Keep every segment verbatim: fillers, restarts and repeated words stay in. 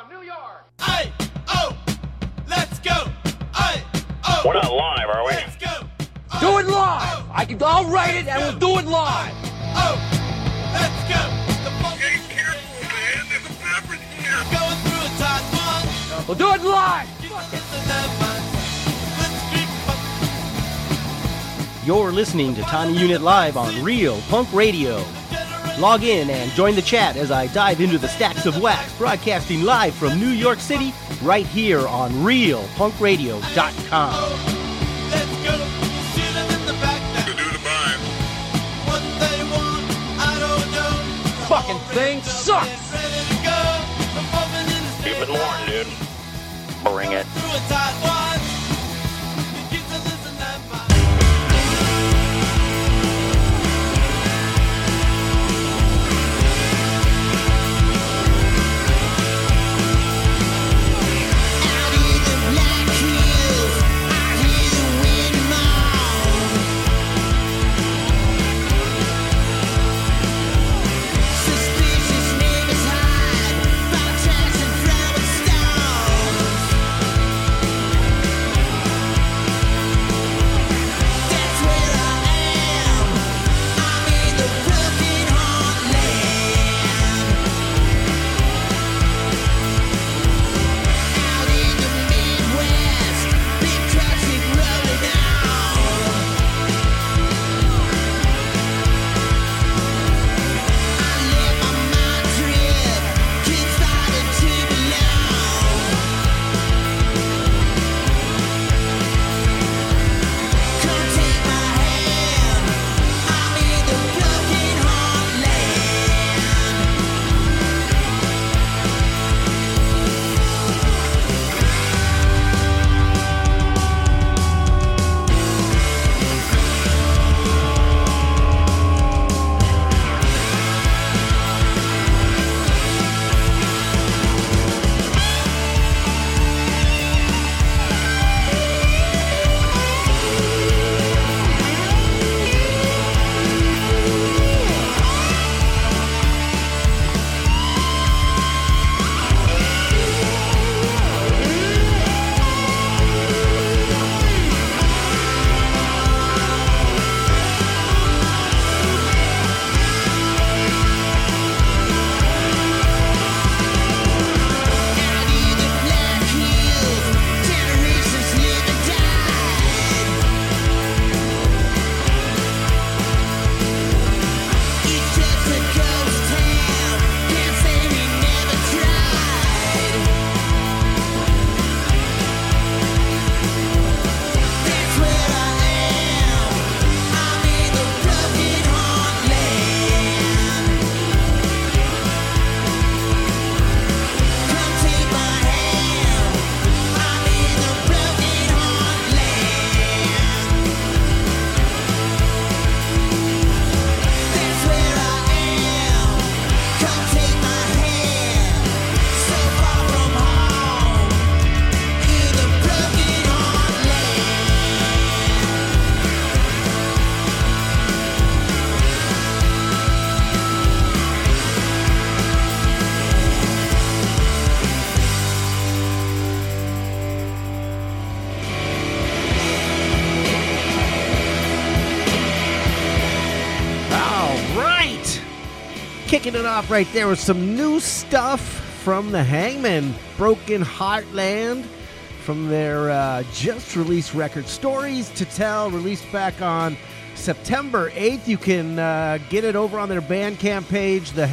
from New York. Hey, oh, let's go. Hey, oh. We're not live, are we? Let's go. Oh, Do it live. oh, I can, I'll write it and we'll do it live. Oh, let's go. The funk Be careful, man. There's a beverage here. going through a tight one. We'll do it live. You're listening to Tiny Unit Live on Real Punk Radio. Log in and join the chat as I dive into the stacks of wax, broadcasting live from New York City, right here on real punk radio dot com. Let's go. Shoot 'em in the back now. To do the bind. What they want, I don't know. Fucking thing sucks. Ready to go. Performing in the Keep it warm, dude. Bring it. through a tight one. You get to listen that much. Kicking it off right there with some new stuff from the Hangmen, Broken Heartland, from their uh, just released record Stories to Tell, released back on September eighth. You can uh, get it over on their Bandcamp page, the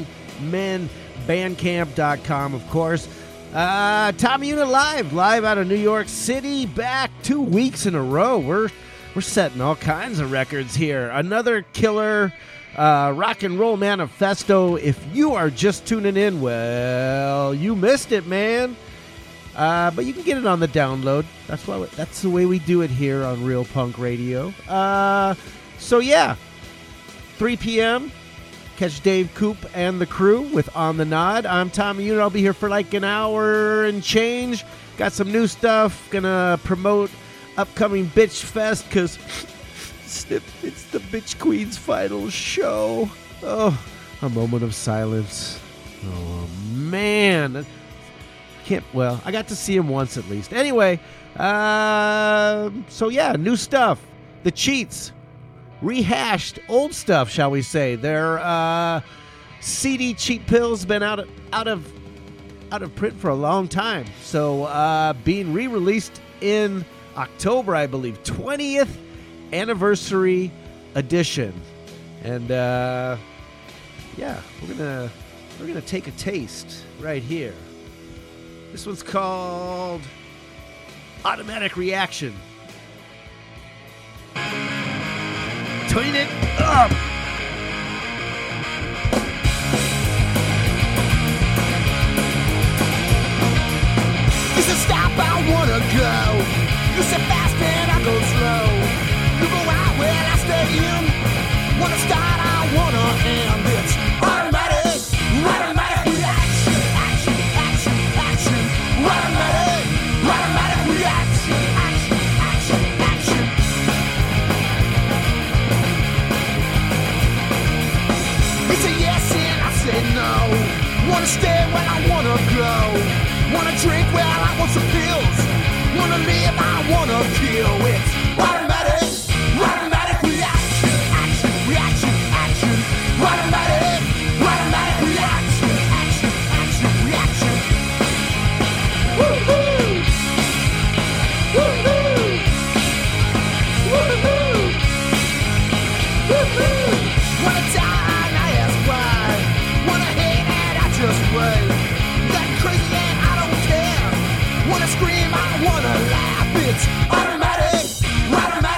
hangmen bandcamp dot com, of course. Uh, Tommy Unit Live, live out of New York City, back two weeks in a row. We're we're setting all kinds of records here. Another killer uh, rock and roll manifesto. If you are just tuning in, well, you missed it, man. Uh, but you can get it on the download. That's why. That's the way we do it here on Real Punk Radio. Uh, so yeah, three p.m. Catch Dave Coop and the crew with On the Nod. I'm Tommy Unit. I'll be here for like an hour and change. Got some new stuff. Gonna promote upcoming Bitch Fest because it's the Bitch Queen's final show. Oh, a moment of silence. Oh, man. can't, well, I got to see him once at least. Anyway, uh, so yeah, new stuff. The Cheats. Rehashed old stuff, shall we say. Their uh, C D Cheat Pills been out of, out of out of print for a long time. So uh, being re-released in October, I believe, twentieth anniversary edition. And uh, yeah, we're gonna we're gonna take a taste right here. This one's called Automatic Reaction. Turn it up. You said stop, I wanna go. You said fast and I go slow. You go out, well I stay in. Wanna start, I wanna end. It's automatic, automatic reaction, action, action, action. Automatic, automatic reaction, action, action, action. You say yes and I say no. Wanna stay where I wanna go. Wanna drink well I want some pills. Wanna live I wanna kill. It's automatic, automatic reaction, action, reaction, action. Automatic, automatic reaction, action, action, reaction. Woo-hoo! Woo-hoo! Woo-hoo! Woo-hoo! Wanna die, I ask why. Wanna hate and I just wait. Got crazy and I don't care. Wanna scream, I wanna laugh. It's automatic, automatic.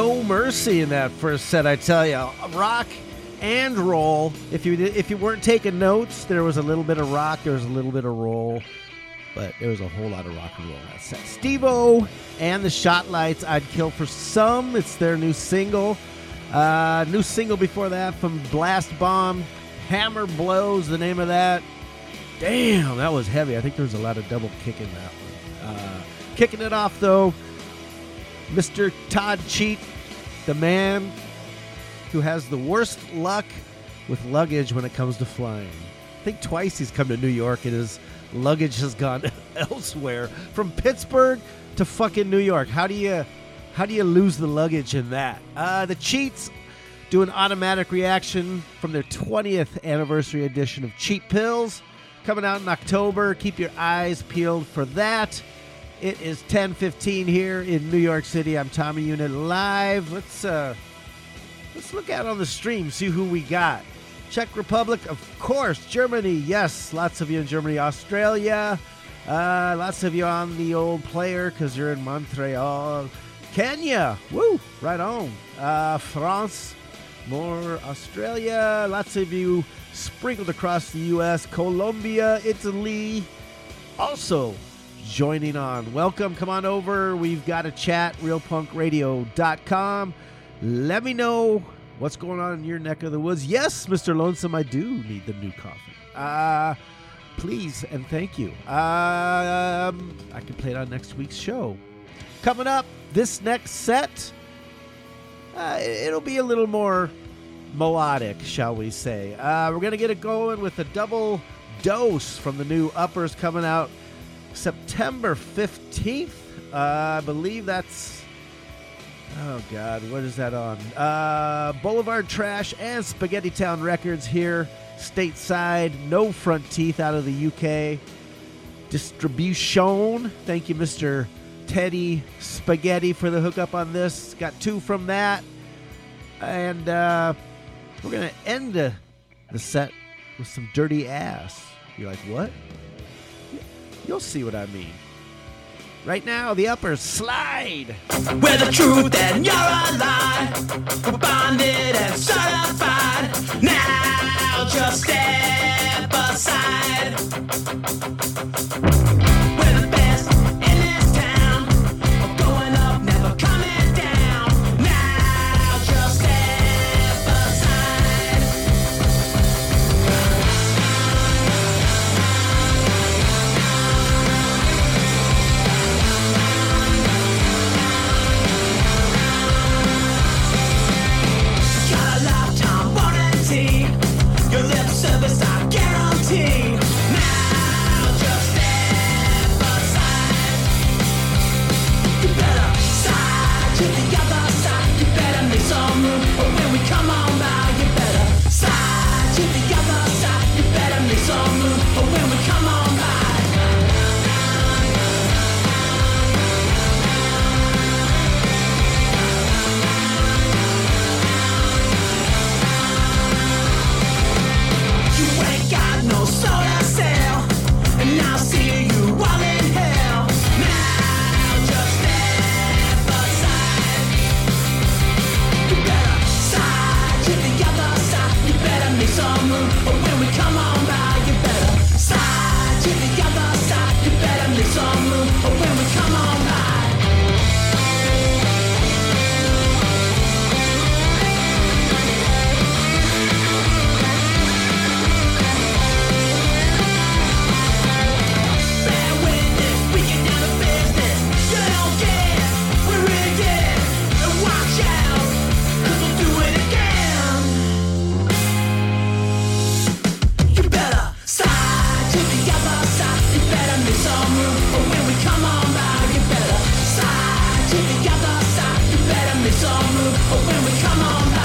no mercy in that first set, I tell you. Rock and roll. If you did, if you weren't taking notes, there was a little bit of rock, there was a little bit of roll, but there was a whole lot of rock and roll in that set. Steve-O and the Shot Lights, I'd Kill for Some. It's their new single. Uh, new single before that from Blast Bomb, Hammer Blows, the name of that. Damn, that was heavy. I think there was a lot of double kick in that one. Uh, kicking it off, though, Mister Todd Cheat, the man who has the worst luck with luggage when it comes to flying. I think twice he's come to New York and his luggage has gone elsewhere, from Pittsburgh to fucking New York. How do you how do you lose the luggage in that? Uh, the Cheats do an automatic reaction from their twentieth anniversary edition of Cheat Pills, coming out in October. Keep your eyes peeled for that. It is ten fifteen here in New York City. I'm Tommy Unit live. Let's uh, let's look out on the stream, see who we got. Czech Republic, of course. Germany, yes. Lots of you in Germany. Australia, uh, lots of you on the old player because you're in Montreal. Kenya, woo, right on. Uh, France, more Australia. Lots of you sprinkled across the U S. Colombia, Italy, also joining on. Welcome, come on over. We've got a chat, real punk radio dot com. Let me know what's going on in your neck of the woods. Yes, Mister Lonesome, I do need the new coffin. Uh, please and thank you. Um, I can play it on next week's show. Coming up, this next set, uh, it'll be a little more melodic, shall we say. Uh, we're going to get it going with a double dose from the new Uppers coming out September fifteenth. Uh, I believe that's, oh God, what is that on? Uh, Boulevard Trash and Spaghetti Town Records here, stateside. No Front Teeth out of the U K. Distribution. Thank you, Mister Teddy Spaghetti, for the hookup on this. Got two from that. And uh, we're going to end the, the set with some Dirty Ass. You're like, what? You'll see what I mean. Right now, the Uppers, Slide. We're the truth and you're a lie. We're bonded and certified. Now just step aside. We're the best in this town. We're going up, never coming down. Now just step aside. Got a lifetime warranty. Your lip service I guarantee. Now just step aside. You better slide to the other side. You better make some room, or when we come on by, you better slide to the other side. You better make some room, or when we come on by. You ain't got no soul to sell, and I'll see you all in hell. Now just step aside. You better slide to the other side. You better make some room, or when we come on by, you better slide to the other side. You better make some room, or when we come on by. Bear witness, we get down to business. You don't get, we really get. And watch out, 'cause we'll do it again. You better slide to the other side. You better make some room, or when we come on by, you better slide to the other side. You better make some room, or when we come on by.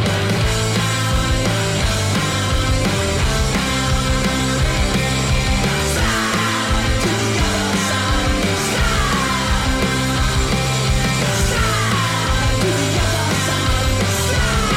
Slide to the other side. Slide. Slide to the other side. Slide.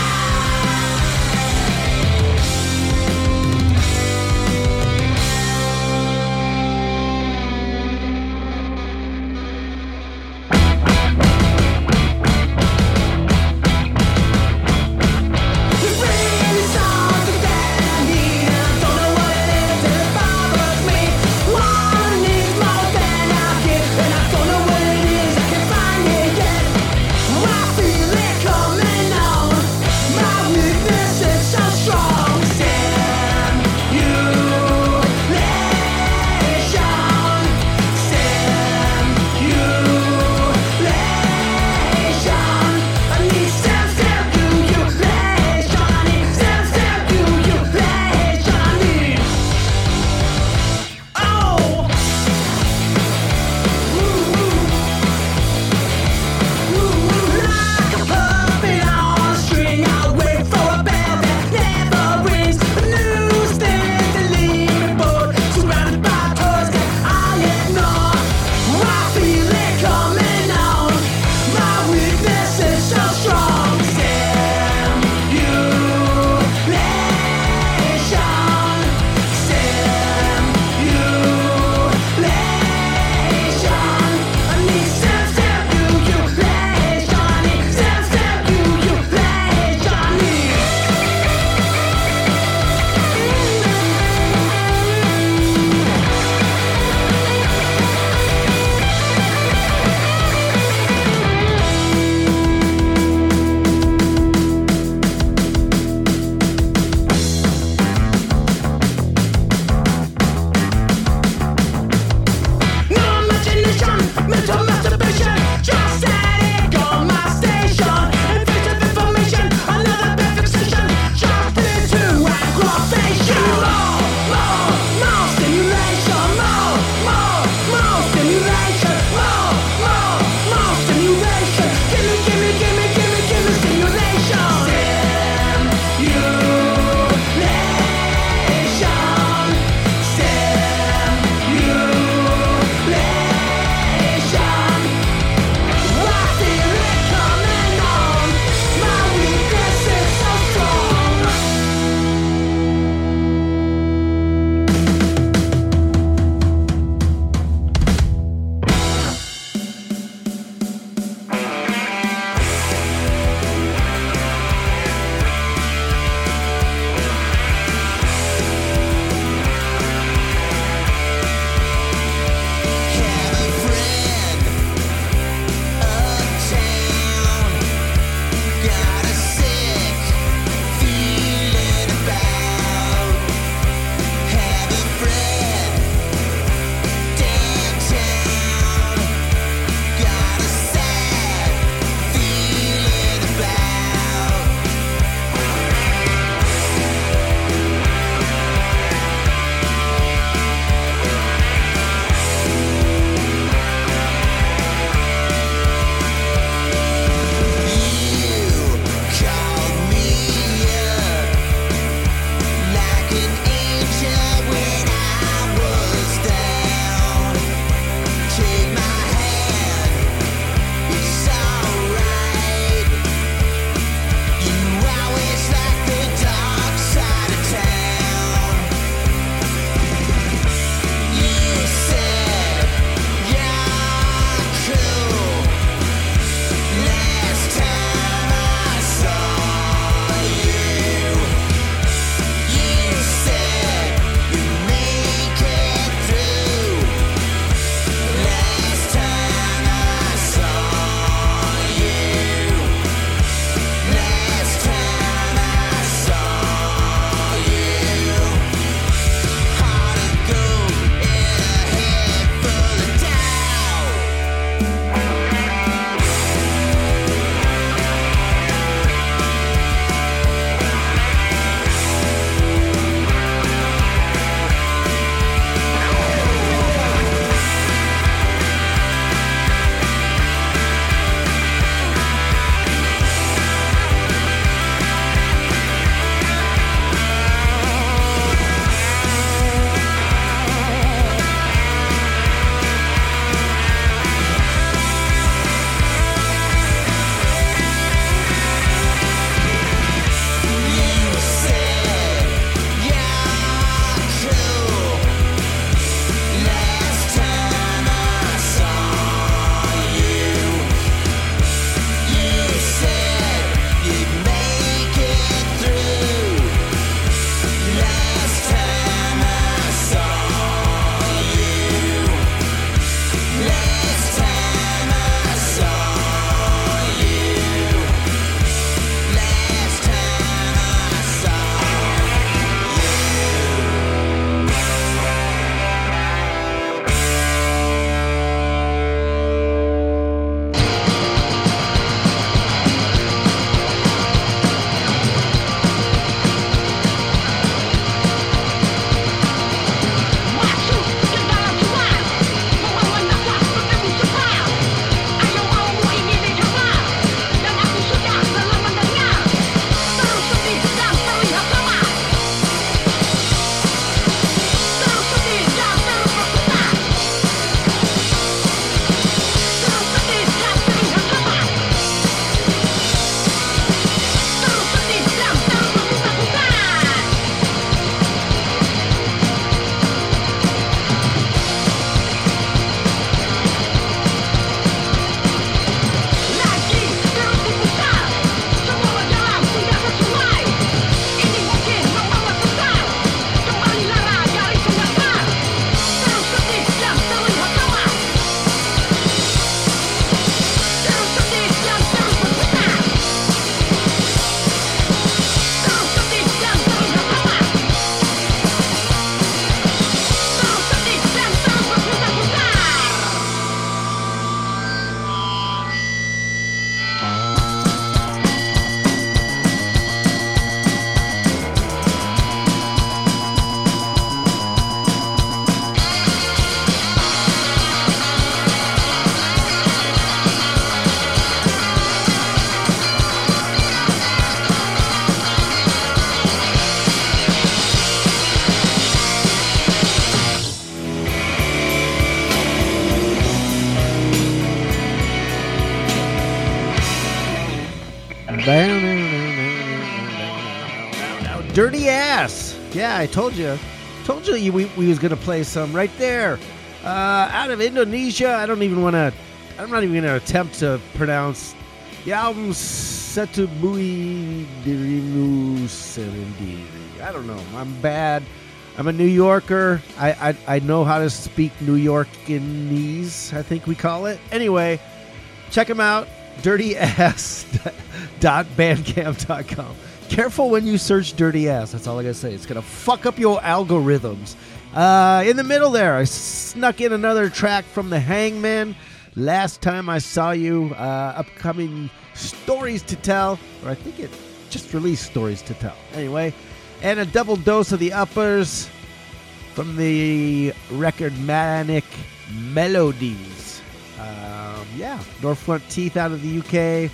Dirty Ass. Yeah, I told you. Told you we, we was going to play some right there. Uh, out of Indonesia. I don't even want to, I'm not even going to attempt to pronounce the album Satu Bui Dirimu Serendiri. I don't know. I'm bad. I'm a New Yorker. I, I, I know how to speak New Yorkinese, I think we call it. Anyway, check them out. dirty ass dot bandcamp dot com. Careful when you search Dirty Ass. That's all I got to say. It's going to fuck up your algorithms. Uh, in the middle there, I snuck in another track from the Hangman. Last Time I Saw You, uh, upcoming Stories to Tell, or I think it just released Stories to Tell. Anyway, and a double dose of the uppers from the record Manic Melodies. Um, yeah, North Front Teeth out of the U K.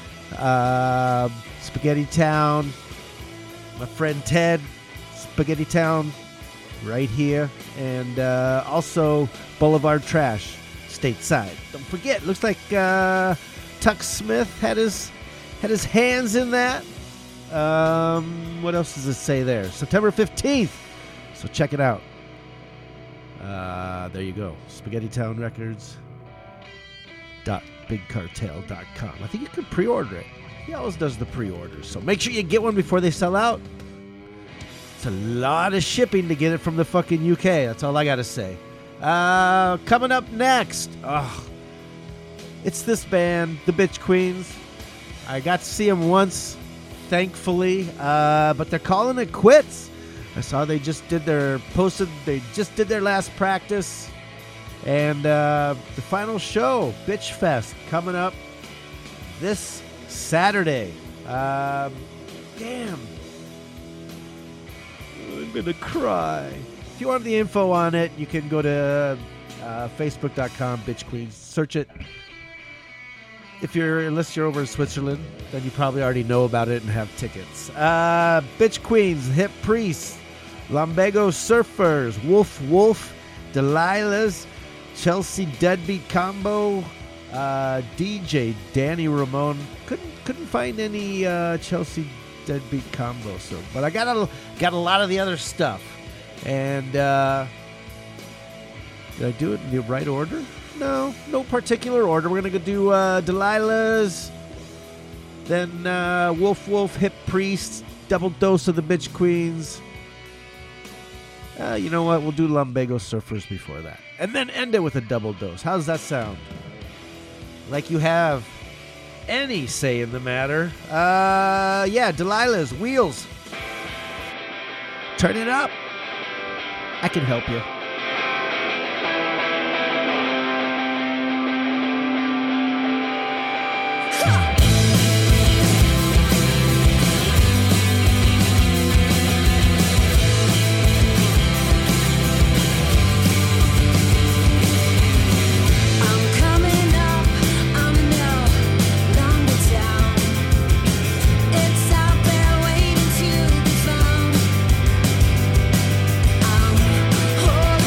Uh, Spaghetti Town. My friend Ted, Spaghetti Town, right here. And uh, also Boulevard Trash, stateside. Don't forget, looks like uh, Tuck Smith had his had his hands in that. Um, what else does it say there? September fifteenth. So check it out. Uh, there you go. Spaghetti Town Records dot big cartel dot com. I think you can pre-order it. He always does the pre-orders. So make sure you get one before they sell out. It's a lot of shipping to get it from the fucking U K. That's all I got to say. Uh, coming up next. Oh, it's this band, the Bitch Queens. I got to see them once, thankfully. Uh, but they're calling it quits. I saw they just did their, posted, they just did their last practice. And uh, the final show, Bitch Fest, coming up this Saturday. Um, damn. I'm going to cry. If you want the info on it, you can go to uh, facebook dot com, Bitch Queens. Search it. If you're, unless you're over in Switzerland, then you probably already know about it and have tickets. Uh, Bitch Queens, Hip Priests, Lumbago Surfers, Wolf Wolf, Delilah's, Chelsea Deadbeat Combo, uh, D J Danny Ramone. Couldn't couldn't find any uh, Chelsea Deadbeat Combo, so but I got a got a lot of the other stuff. And uh, did I do it in the right order? No, no particular order. We're gonna go do uh, Delilah's, then uh, Wolf Wolf, Hip Priests, double dose of the Bitch Queens. Uh, you know what? We'll do Lumbago Surfers before that. And then end it with a double dose. How does that sound? Like you have any say in the matter. Uh, yeah, Delilah's, Wheels. Turn it up. I can help you. Hold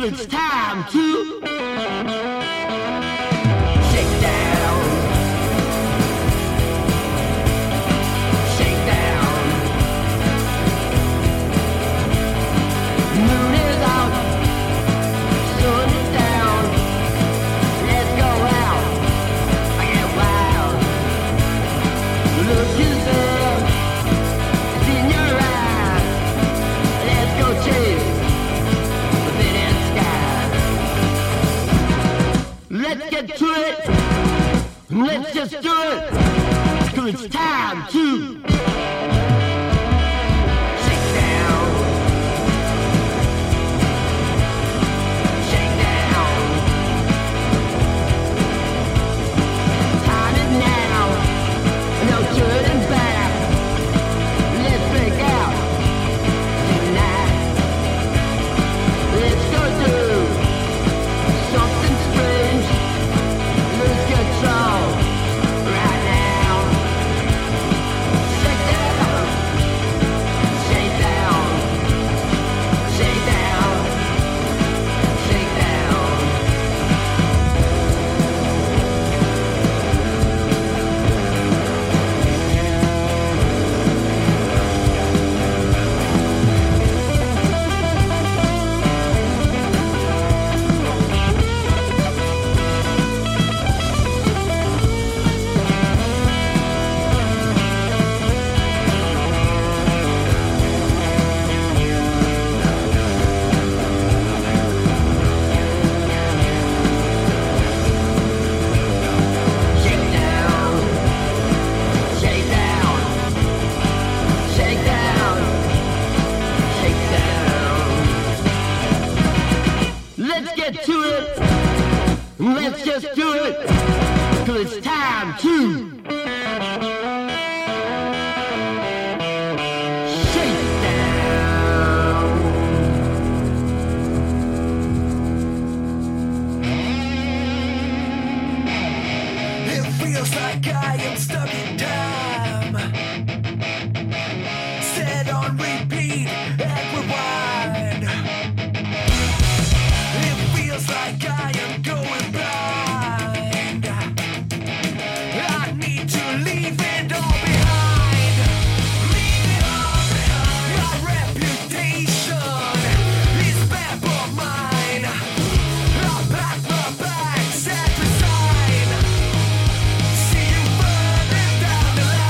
till it's time to shake down, shake down. Moon is out, sun is down. Let's go out, I get wild. Look is up, it's in your eyes. Let's go chase the thin sky. Let's get to it, let's just do it, 'cause it's time to shake down, shake down. Time is now, no turning back. Let's break out tonight. Let's go do something strange. Lose control right now. Shake down, shake down, shake down, shake down. Shake down, shake down, shake down, shake down. Let's get to it, let's just do it, 'cause it's time to shake down. It feels like I am stuck in time, set on repeat and rewind. It feels like I am going blind. I need to leave it all behind. Leave it all behind. My reputation is bad for mine. I pack my bags and resign. See you further down the line.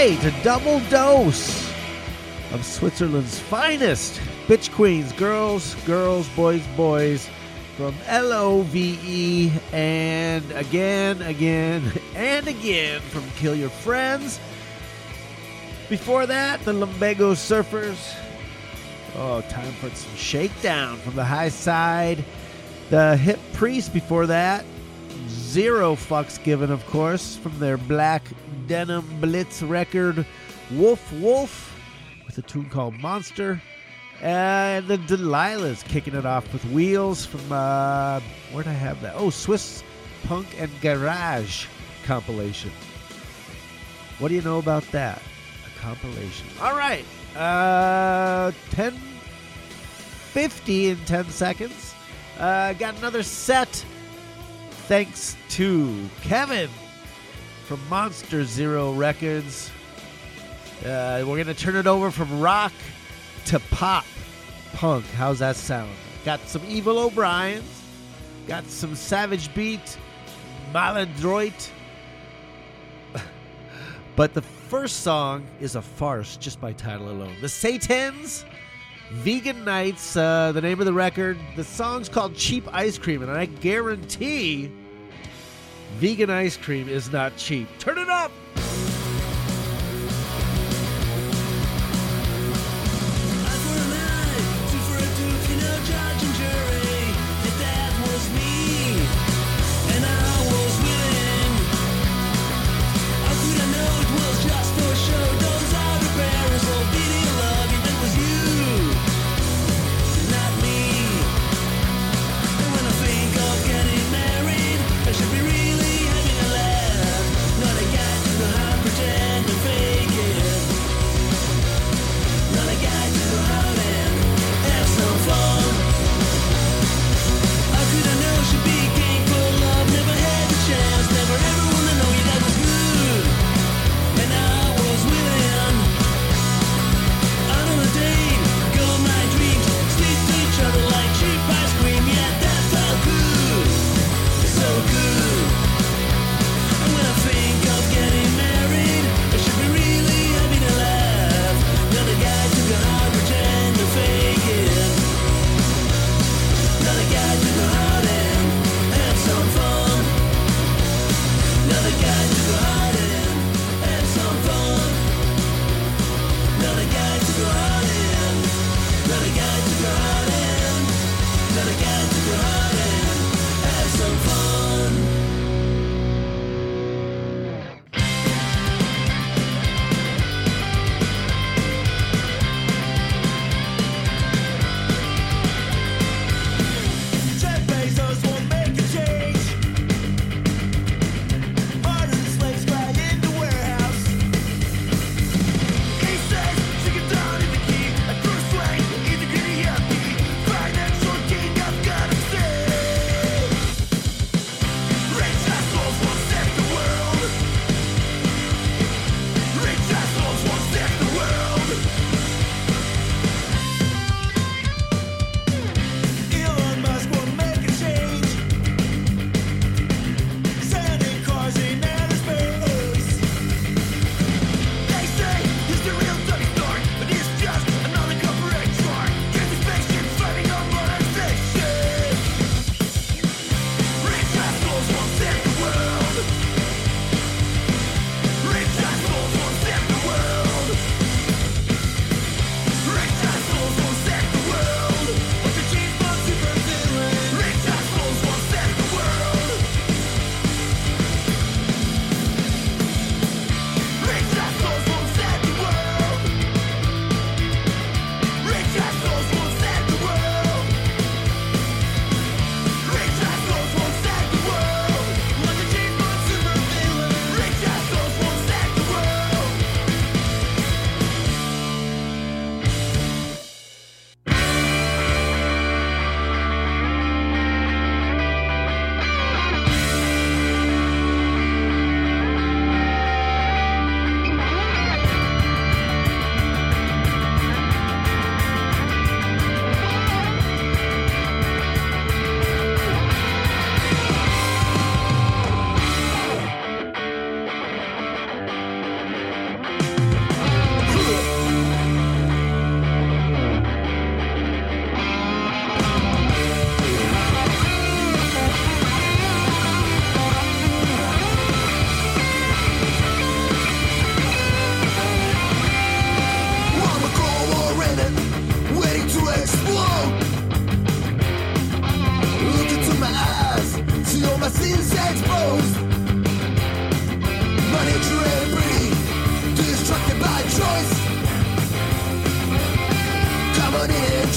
right, a double dose of Switzerland's finest bitch queens, girls, girls, boys, boys, from L O V E, and again, again, and again from Kill Your Friends. Before that, the Lumbago Surfers. Oh, time for some shakedown from the High Side. The Hip Priest before that. Zero fucks given, of course, from their Black Denim Blitz record, Wolf Wolf, with a tune called Monster. And the Delilahs kicking it off with Wheels from, uh, where'd I have that? Oh, Swiss Punk and Garage compilation. What do you know about that? A compilation. All right. Uh, ten fifty in ten seconds. Uh, got another set. Thanks to Kevin from Monster Zero Records. Uh, we're going to turn it over from rock to pop punk. How's that sound? Got some Evil O'Briens. Got some Savage Beat, Maladroit. But the first song is a farce just by title alone. The Satans, Vegan Nights, uh, the name of the record. The song's called Cheap Ice Cream, and I guarantee vegan ice cream is not cheap. Turn it up! Not a guy to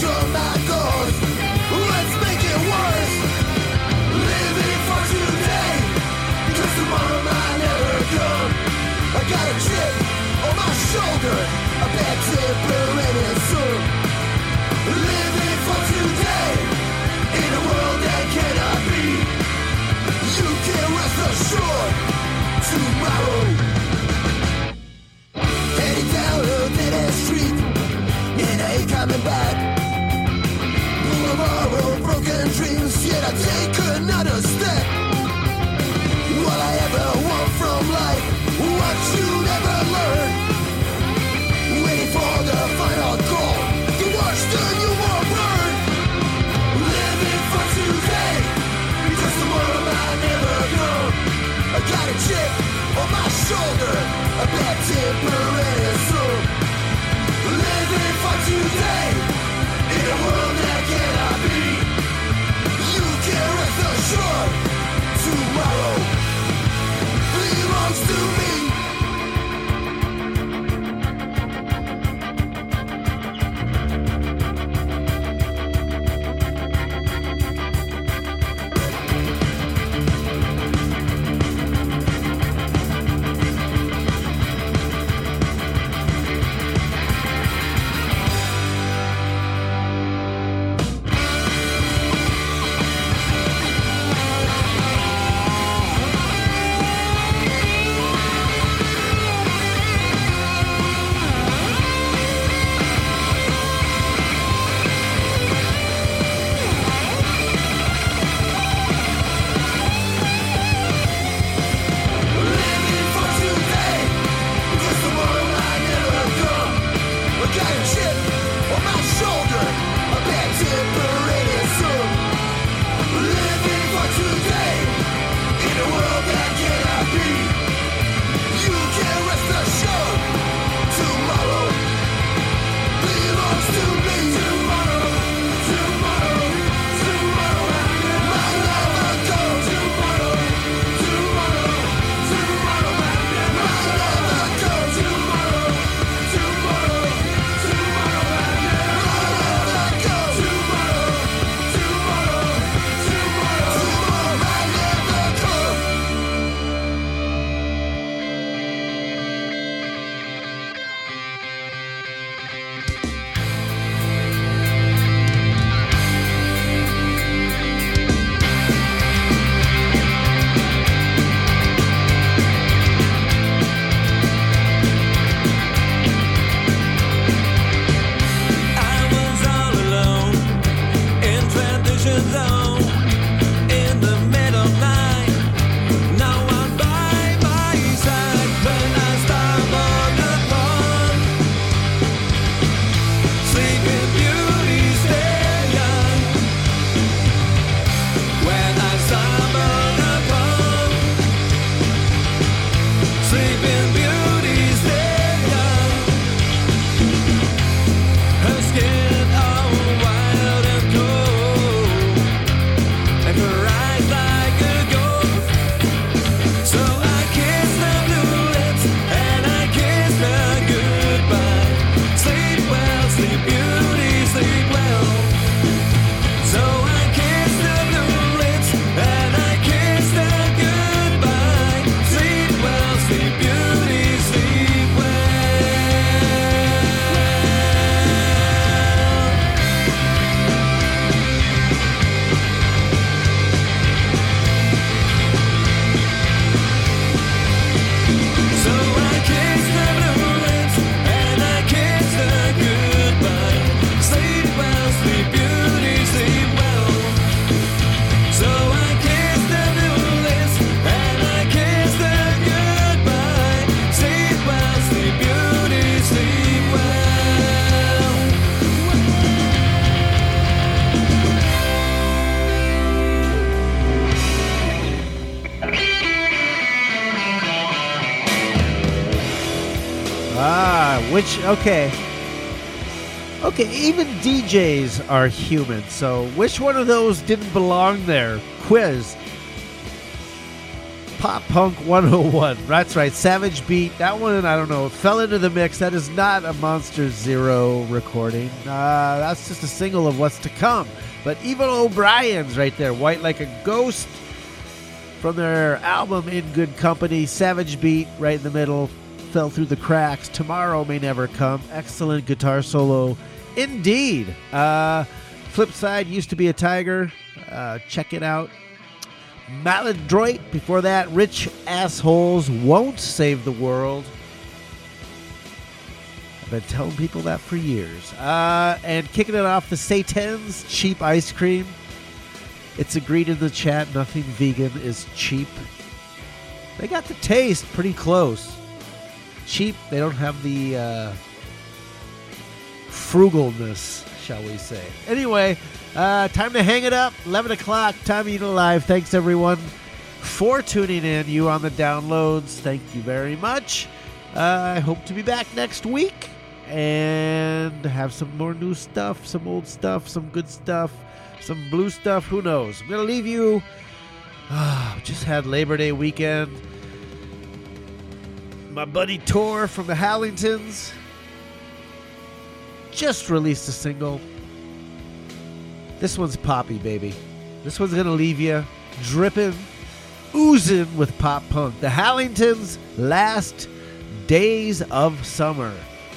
on my goals. Let's make it worse. Living for today, because tomorrow might never come. I got a chip on my shoulder, a bad temper and a son. Living for today, in a world that cannot be. You can rest assured, tomorrow. Heading down a dead street, and I ain't coming back. Boulevard of broken dreams, yet I take another step. What I ever want from life, what you never learn. Waiting for the final call, to watch the new war burn. Living for today, because tomorrow might never come. I got a chip on my shoulder, a bad temper and a soul. Living for today, in a world that cannot be. You can rest assured, tomorrow belongs to me. Which, okay. Okay, even D Js are human, so which one of those didn't belong there? Quiz. Pop Punk one oh one. That's right, Savage Beat. That one, I don't know, it fell into the mix. That is not a Monster Zero recording. Uh, that's just a single of what's to come. But Evil O'Brien's right there, White Like a Ghost, from their album In Good Company. Savage Beat right in the middle, fell through the cracks. Tomorrow May Never Come. Excellent guitar solo indeed. Uh, Flip Side, Used to Be a Tiger. Uh, check it out. Maladroit. Before that, Rich Assholes Won't Save the World. I've been telling people that for years. Uh, and kicking it off, the Satans, Cheap Ice Cream. It's agreed in the chat, nothing vegan is cheap. They got the taste pretty close. Cheap, they don't have the uh, frugalness, shall we say. Anyway, uh, time to hang it up. eleven o'clock, Tommy Unit Live. Thanks, everyone, for tuning in. You on the downloads, thank you very much. Uh, I hope to be back next week and have some more new stuff, some old stuff, some good stuff, some blue stuff. Who knows? I'm going to leave you. Oh, just had Labor Day weekend. My buddy Tor from the Hallingtons just released a single. This one's poppy, baby. This one's going to leave you dripping, oozing with pop punk. The Hallingtons, Last Days of Summer.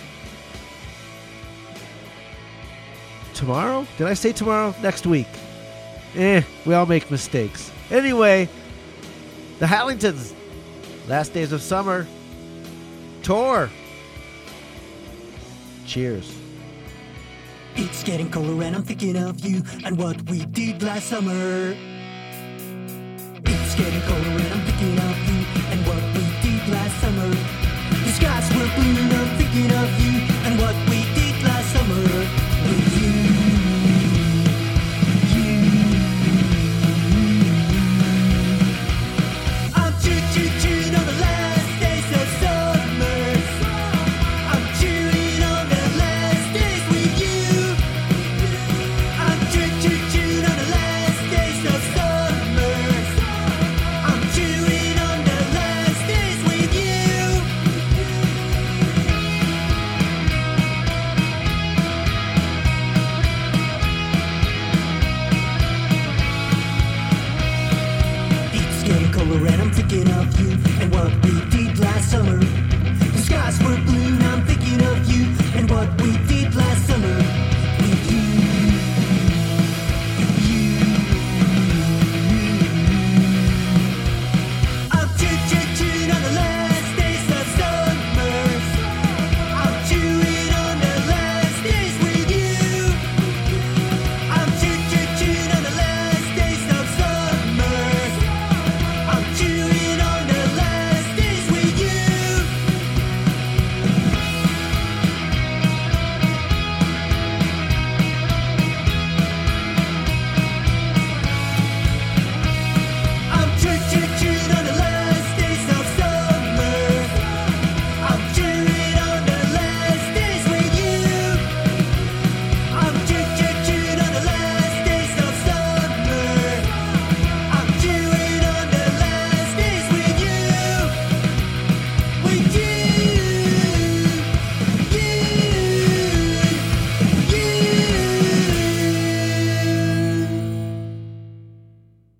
Tomorrow? Did I say tomorrow? Next week. Eh, we all make mistakes. Anyway, the Hallingtons, Last Days of Summer. Tor. Cheers. It's getting colder and I'm thinking of you and what we did last summer. It's getting colder and